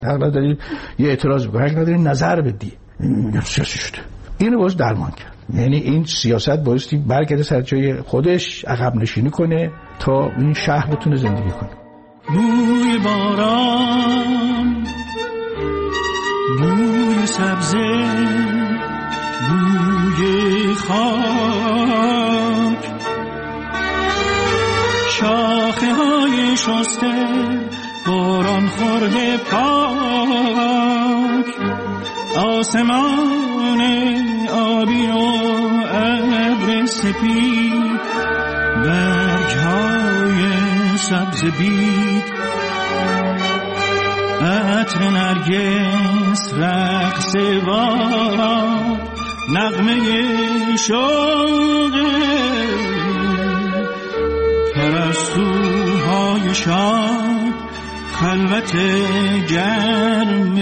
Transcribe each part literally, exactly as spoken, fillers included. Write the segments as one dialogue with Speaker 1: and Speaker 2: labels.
Speaker 1: حق نداری یه اعتراض بکنی، حق نداری نظر بدی. میگم سیاسی شده. اینو باز درمان کرد. یعنی این سیاست بایستی برگرده سر جای خودش، عقب نشینی کنه تا این شهر بتونه زندگی کنه.
Speaker 2: بوی باران، بوی سبزه، بوی خاک، شاخه های شسته، باران خورده پاک، آسمان آبی و ابر سپید، برگ های سبز بید، عطر نرگس، رقص باران، نغمه شوق پرستوهای شاد، خلوت گرم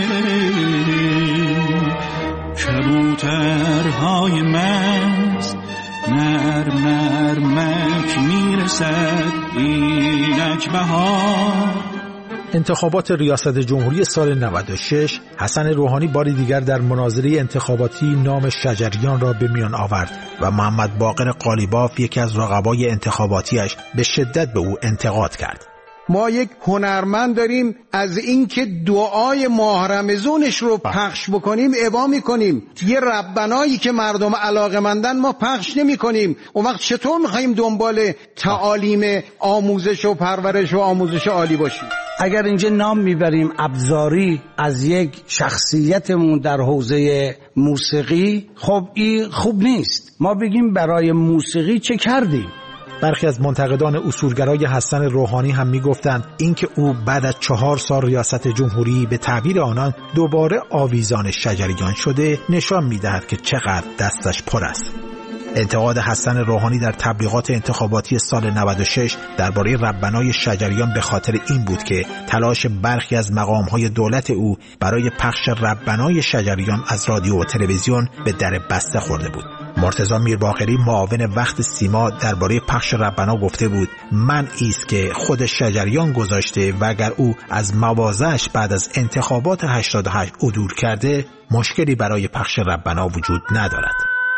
Speaker 2: کبوترهای مست، نرم نرمک میرسد اینک بهار.
Speaker 3: انتخابات ریاست جمهوری سال نود و شش، حسن روحانی باری دیگر در مناظره انتخاباتی نام شجریان را به میان آورد و محمد باقر قالیباف، یکی از رقبای انتخاباتیش، به شدت به او انتقاد کرد.
Speaker 4: ما یک هنرمند داریم، از اینکه دعای ماه رمضانش رو پخش بکنیم ابا میکنیم، یه ربنایی که مردم علاقه‌مندن ما پخش نمیکنیم. اون وقت چطور میخوایم دنبال تعالیم آموزش و پرورش و آموزش عالی باشیم؟
Speaker 5: اگر اینجا نام میبریم ابزاری از یک شخصیتمون در حوزه موسیقی، خب این خوب نیست. ما بگیم برای موسیقی چه کردیم.
Speaker 3: برخی از منتقدان اصولگرای حسن روحانی هم میگفتند اینکه او بعد از چهار سال ریاست جمهوری به تعبیر آنان دوباره آویزان شجریان شده، نشان میدهد که چقدر دستش پر است. انتقاد حسن روحانی در تبلیغات انتخاباتی سال نود و شش درباره ربنای شجریان به خاطر این بود که تلاش برخی از مقام‌های دولت او برای پخش ربنای شجریان از رادیو و تلویزیون به در بسته خورده بود. مرتضی میرباقری، معاون وقت سیما، درباره پخش ربنا گفته بود منعی است که خود شجریان گذاشته و اگر او از مواضعش بعد از انتخابات هشتاد و هشت عدول کرده، مشکلی برای پخش ربنا وجود ندارد.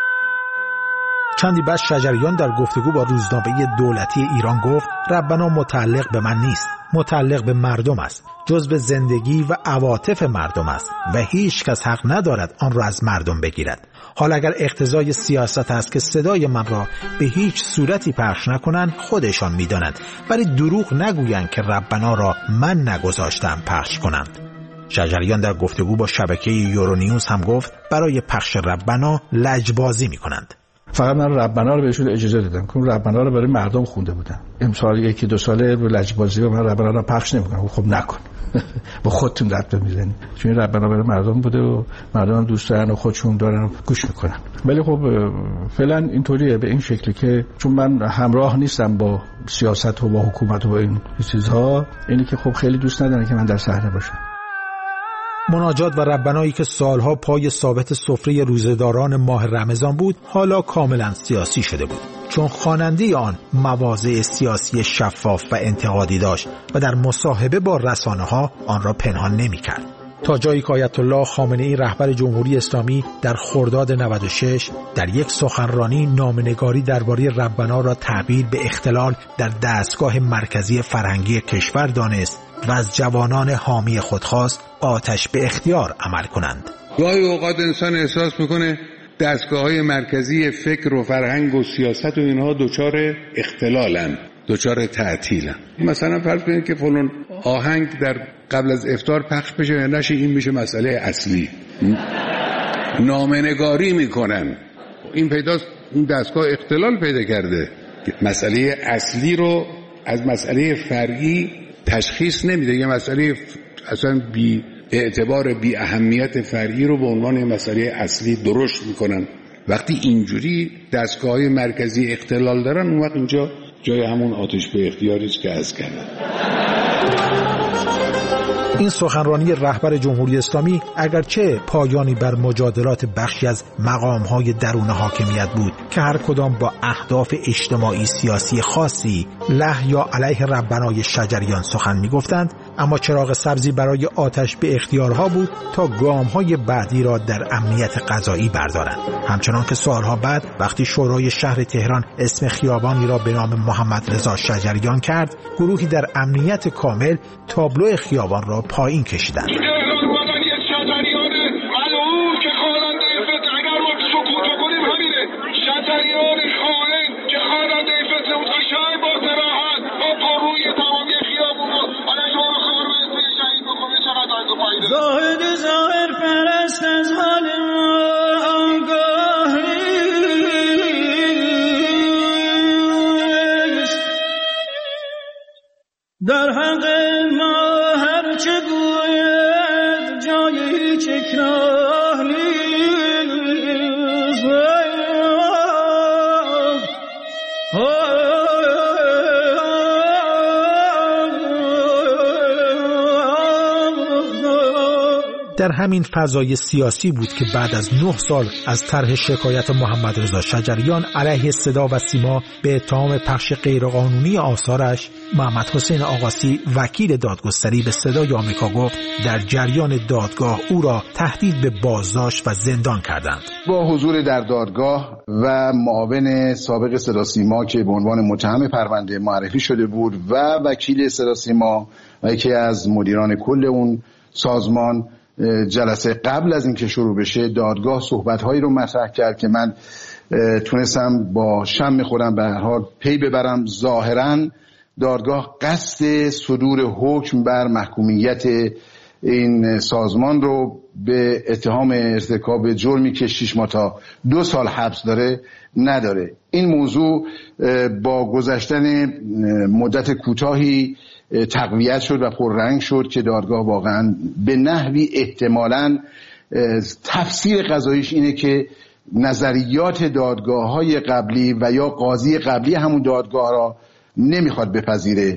Speaker 3: چندی بعد شجریان در گفتگو با روزنامه دولتی ایران گفت ربنا متعلق به من نیست، متعلق به مردم است، جزء زندگی و عواطف مردم است و هیچ کس حق ندارد آن را از مردم بگیرد. حال اگر اقتضای سیاست است که صدای من را به هیچ صورتی پخش نکنند، خودشان می‌دانند، ولی دروغ نگویند که ربنا را من نگذاشتم پخش کنند. شجریان در گفتگو با شبکه یورونیوز هم گفت برای پخش ربنا لجبازی می‌کنند.
Speaker 1: فقط من ربنا رو بهشون اجازه دادم که ربنا رو برای مردم خونده بودن. امسال یکی دو ساله رو لجبازی و من ربنا رو پخش نمی‌کنم. خب نکن. با خودتون رد می‌زنید. چون ربنا برای مردم بوده و مردم دوست دارن و خودشون دارن و گوش میکنن. ولی خب فعلا اینطوریه، به این شکلی که چون من همراه نیستم با سیاست و با حکومت و با این چیزها، اینی که خب خیلی دوست ندارن که من در صحنه باشم.
Speaker 3: مناجات و ربنایی که سالها پای ثابت سفره روزه‌داران ماه رمضان بود، حالا کاملا سیاسی شده بود، چون خواننده آن مواضع سیاسی شفاف و انتقادی داشت و در مصاحبه با رسانه‌ها آن را پنهان نمی‌کرد. تا جایی که آیت الله خامنه‌ای رهبر جمهوری اسلامی در خرداد نود و شش در یک سخنرانی نامه‌نگاری درباره ربنا را تعبیر به اختلال در دستگاه مرکزی فرهنگی کشور دانست و از جوانان حامی خود خواست آتش به اختیار عمل کنند.
Speaker 6: گاهی اوقات انسان احساس میکنه دستگاه‌های مرکزی فکر و فرهنگ و سیاست و اینها دچار اختلالن، دچار تعطیلن. مثلا فرض کنید که فلان آهنگ در قبل از افطار پخش بشه یا نشه، این میشه مسئله اصلی. نامه‌نگاری میکنن، این پیداست این دستگاه اختلال پیدا کرده. مسئله اصلی رو از مسئله فرعی تشخیص نمیده، یه مسئله اصلا بی اعتبار بی اهمیت فرعی رو به عنوان مسئله اصلی درست میکنن. وقتی اینجوری دستگاه‌های مرکزی اختلال دارن، اون وقت اینجا جای همون آتش به اختیاری است که عرض کردم.
Speaker 3: این سخنرانی رهبر جمهوری اسلامی اگرچه پایانی بر مجادلات بخشی از مقام‌های درون حاکمیت بود که هر کدام با اهداف اجتماعی سیاسی خاصی له یا علیه ربنای شجریان سخن می‌گفتند، اما چراغ سبزی برای آتش به اختیارها بود تا گام‌های بعدی را در امنیت غذایی بردارند. همچنان که سالها بعد وقتی شورای شهر تهران اسم خیابانی را به نام محمد رضا شجریان کرد، گروهی در امنیت کامل تابلو خیابان را پایین کشیدند.
Speaker 2: زاهد ظاهر پرست از حال آگاه نیست، در حق ما هر چه گوید جای هیچ اکراه نیست.
Speaker 3: در همین فضای سیاسی بود که بعد از نه سال از طرح شکایت محمد رضا شجریان علیه صدا و سیما به اتهام پخش غیرقانونی آثارش، محمد حسین آقاسی وکیل دادگستری به صدای آمریکا گفت در جریان دادگاه او را تهدید به بازداشت و زندان کردند.
Speaker 7: با حضور در دادگاه و معاون سابق صدا سیما که به عنوان متهم پرونده معرفی شده بود و وکیل صدا سیما و یکی از مدیران کل اون سازمان، جلسه قبل از اینکه شروع بشه دادگاه صحبت‌هایی رو مطرح کرد که من تونستم با شم خودم به هر حال پی ببرم. ظاهراً دادگاه قصد صدور حکم بر محکومیت این سازمان رو به اتهام ارتکاب جرمی که شش ماه تا دو سال حبس داره نداره. این موضوع با گذشتن مدت کوتاهی تقویت شد و پررنگ شد که دادگاه واقعا به نحوی احتمالاً تفسیر قضاییش اینه که نظریات دادگاه‌های قبلی و یا قاضی قبلی همون دادگاه را نمیخواد بپذیره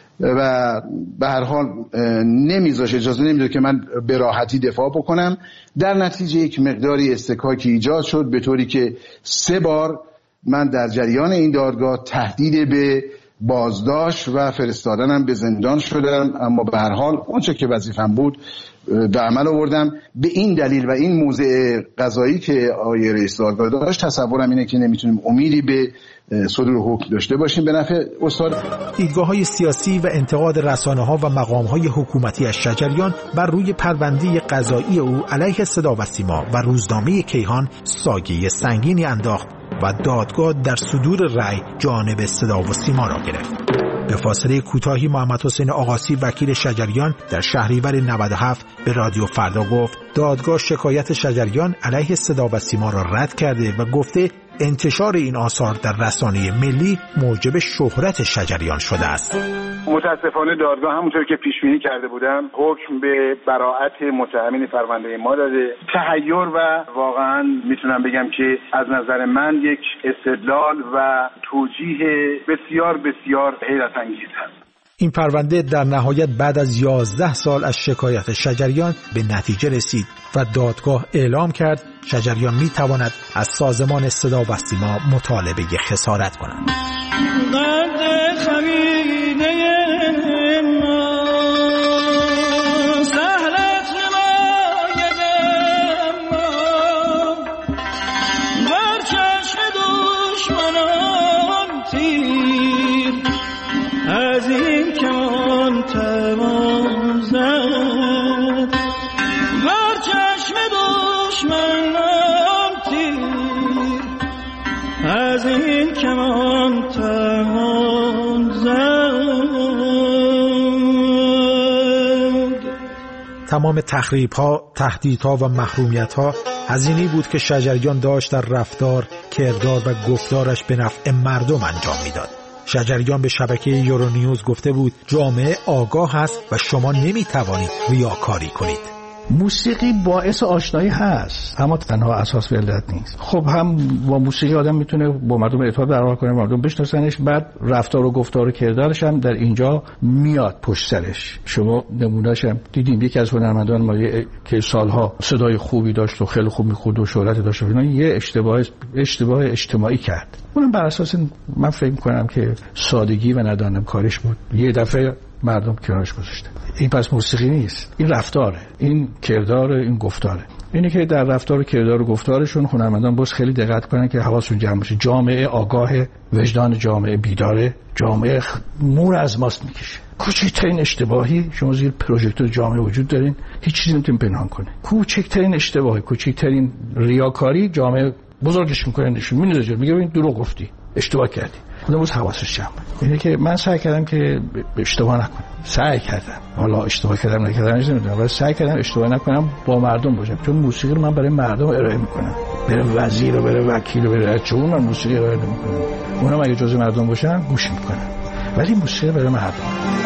Speaker 7: و به هر حال نمیذاش، اجازه نمیده که من به راحتی دفاع بکنم. در نتیجه یک مقداری استکاکی ایجاد شد به طوری که سه بار من در جریان این دادگاه تهدید به بازداشت و فرستادنم به زندان شدم، اما به هر حال اونچه که وظیفم بود به عمل آوردم. به این دلیل و این موضع قضایی که آقای رئیس دادگاه داشت، تصورم اینه که نمیتونیم امیدی به صدور حکم داشته باشیم به نفع استاد.
Speaker 3: دیدگاه‌های سیاسی و انتقاد رسانه‌ها و مقام‌های حکومتی از شجریان بر روی پرونده قضایی او علیه صدا و سیما و روزنامه کیهان سایه سنگینی انداخت و دادگاه در صدور رأی جانب صدا و سیما را گرفت. به فاصله کوتاهی محمد حسین آقاسی وکیل شجریان در شهریور نود و هفت به رادیو فردا گفت دادگاه شکایت شجریان علیه صدا و سیما را رد کرده و گفته انتشار این آثار در رسانه ملی موجب شهرت شجریان شده است.
Speaker 8: متاسفانه دادگاه همونطور که پیش بینی کرده بودم حکم به براءت متهمین پرونده ما داده. تحیر و واقعا میتونم بگم که از نظر من یک استدلال و توجیه بسیار بسیار حیرت انگیز است.
Speaker 3: این پرونده در نهایت بعد از یازده سال از شکایت شجریان به نتیجه رسید و دادگاه اعلام کرد شجریان می تواند از سازمان صدا و سیما مطالبه خسارت کند. تمام تخریب‌ها، تهدیدها و محرومیت‌ها هزینه‌ای بود که شجریان داشت در رفتار، کردار و گفتارش به نفع مردم انجام میداد. شجریان به شبکه یورونیوز گفته بود جامعه آگاه است و شما نمیتوانید ریاکاری کنید.
Speaker 1: موسیقی باعث آشنایی هست اما تنها اساس علت نیست. خب هم با موسیقی آدم میتونه با مردم ارتباط برقرار کنه، مردم بشناسنش، بعد رفتار و گفتار و کردارش هم در اینجا میاد پشت سرش. شما نمونه‌اش هم دیدیم یکی از هنرمندان ما که سالها صدای خوبی داشت و خیلی خوب میخوند و شهرت داشت و یه اشتباه اشتباه اجتماعی کرد. اونم بر اساس من فکر می‌کنم که سادگی و ندانم کارش بود. یه دفعه مردم کنارش گذاشتن. این پس موسیقی نیست، این رفتاره، این کردار، این گفتاره. اینی که در رفتار و کردار و گفتارشون هنرمندان باز خیلی دقت کنن که حواسشون جمع باشه. جامعه آگاه، وجدان جامعه بیداره، جامعه نور از ماست میکشه. کوچکترین اشتباهی، شما زیر پروژکتور جامعه وجود دارین، هیچ چیزی نمیتونین پنهان کنه. کوچکترین اشتباهی، کوچکترین ریاکاری جامعه بزرگش میکنه، نشون میده، میگه این دروغ گفتی، اشتباه کردی. خودم روز حواسش جمع. اینه که من سعی کردم که اشتباه نکنم. سعی کردم. حالا اشتباه کردم نکردم نمیدونم، ولی سعی کردم اشتباه نکنم، با مردم باشم. چون موسیقی رو من برای مردم ارائه میکنم. بره وزیر و بره وکیل و بره چون من موسیقی ارائه نمیکنم. اونم اگه جزء مردم باشن گوش میکنن. ولی موسیقی برای مردم.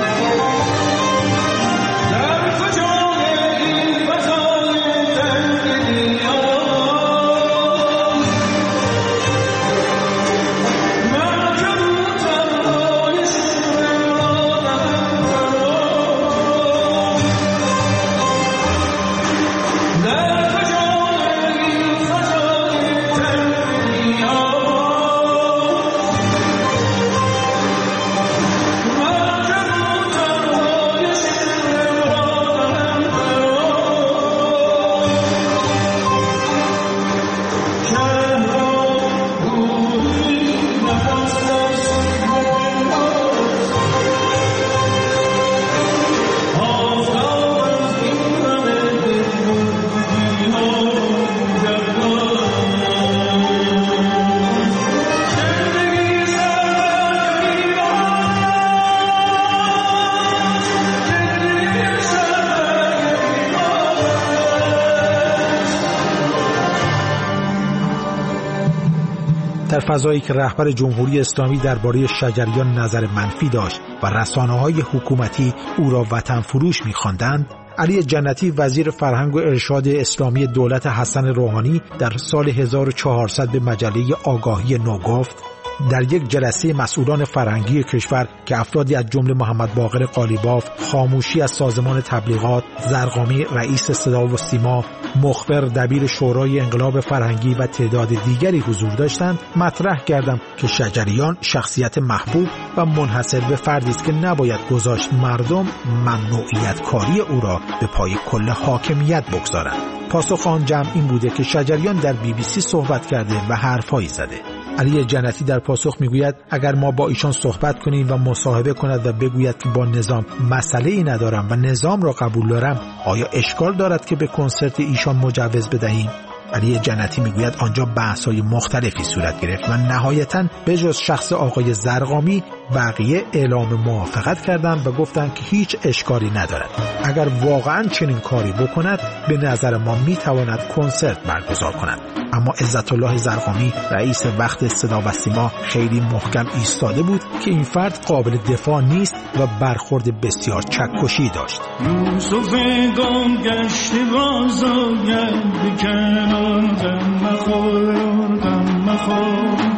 Speaker 3: در فضایی که رهبر جمهوری اسلامی درباره شجریان نظر منفی داشت و رسانه‌های حکومتی او را وطن فروش می‌خواندند، علی جنتی وزیر فرهنگ و ارشاد اسلامی دولت حسن روحانی در سال هزار و چهارصد به مجله آگاهی نو گفت: در یک جلسه مسئولان فرهنگی کشور که افرادی از جمله محمد باقر قالیباف، خاموشی از سازمان تبلیغات، زرقامی رئیس صدا و سیما، مخبر دبیر شورای انقلاب فرهنگی و تعداد دیگری حضور داشتند، مطرح کردم که شجریان شخصیت محبوب و منحصر به فردی است که نباید گذاشت مردم ممنوعیت کاری او را به پای کل حاکمیت بگذارند. پاسخ آن جمع این بوده که شجریان در بی بی سی صحبت کرده و حرفایی زده. علی جنتی در پاسخ میگوید اگر ما با ایشان صحبت کنیم و مصاحبه کند و بگوید که با نظام مسئله ای ندارم و نظام را قبول دارم، آیا اشکال دارد که به کنسرت ایشان مجوز بدهیم؟ علی جنتی میگوید آنجا بحث‌های مختلفی صورت گرفت و نهایتاً به جز شخص آقای زرقامی بقیه اعلام موافقت کردند و گفتند که هیچ اشکالی ندارد. اگر واقعاً چنین کاری بکند به نظر ما میتواند کنسرت برگزار کند. اما عزت الله زرقامی رئیس وقت صدا و سیما خیلی محکم ایستاده بود که این فرد قابل دفاع نیست و برخورد بسیار چکشی داشت.
Speaker 2: یوسف گم گشت بازآید بکنار دم مخور دم مخور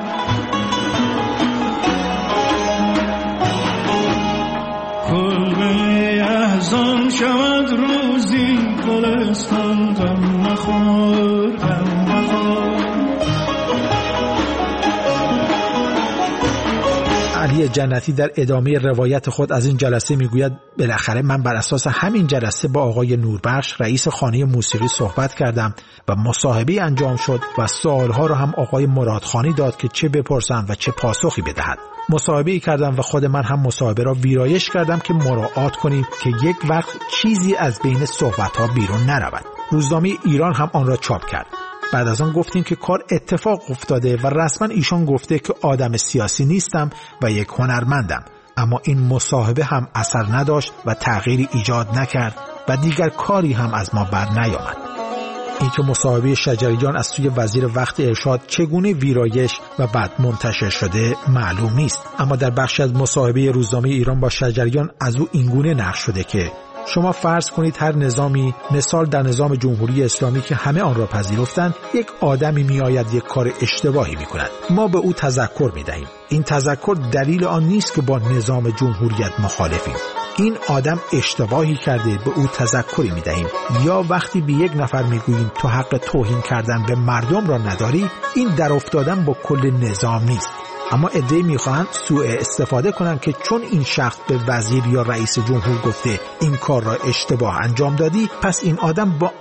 Speaker 2: کلبه احزان شود روزی گلستان دم مخور دم مخور.
Speaker 3: علی جنتی در ادامه روایت خود از این جلسه میگوید بالاخره من بر اساس همین جلسه با آقای نوربخش رئیس خانه موسیقی صحبت کردم و مصاحبه انجام شد و سوالها را هم آقای مرادخانی داد که چه بپرسم و چه پاسخی بدهد. مصاحبه کردم و خود من هم مصاحبه را ویرایش کردم که مراعات کنیم که یک وقت چیزی از بین صحبت‌ها بیرون نرود. روزنامه ایران هم آن را چاپ کرد. بعد از آن گفتیم که کار اتفاق افتاده و رسما ایشان گفته که آدم سیاسی نیستم و یک هنرمندم. اما این مصاحبه هم اثر نداشت و تغییری ایجاد نکرد و دیگر کاری هم از ما بر نیامد. این که مصاحبه شجریان از سوی وزیر وقت ارشاد چگونه ویرایش و بعد منتشر شده معلوم نیست. اما در بخشی از مصاحبه روزنامه ایران با شجریان از او اینگونه نقل شده که شما فرض کنید هر نظامی، مثال در نظام جمهوری اسلامی که همه آن را پذیرفتند، یک آدمی می آید یک کار اشتباهی می کند. ما به او تذکر می دهیم. این تذکر دلیل آن نیست که با نظام جمهوریت مخالفیم. این آدم اشتباهی کرده، به او تذکری می دهیم. یا وقتی به یک نفر می گوییم تو حق توهین کردن به مردم را نداری، این در افتادن با کل نظام نیست. اما عده‌ای میخواهند سوء استفاده کنند که چون این شخص به وزیر یا رئیس جمهور گفته این کار را اشتباه انجام دادی، پس این آدم با